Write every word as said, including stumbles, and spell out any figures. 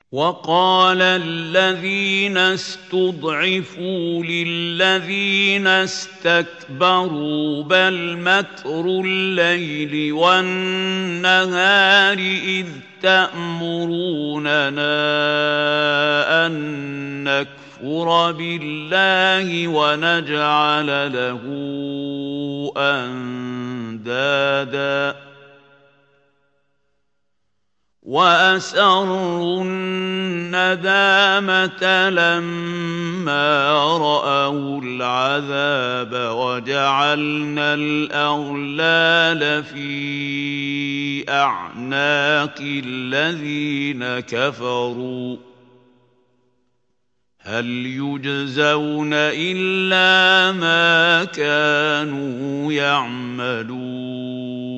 وقال الذين استضعفوا للذين استكبروا بل مكر الليل والنهار إذ تأمروننا أن نكفر بالله ونجعل له أندادا وأسروا الندامة لما رأوا العذاب وجعلنا الأغلال في أعناق الذين كفروا هل يجزون إلا ما كانوا يعملون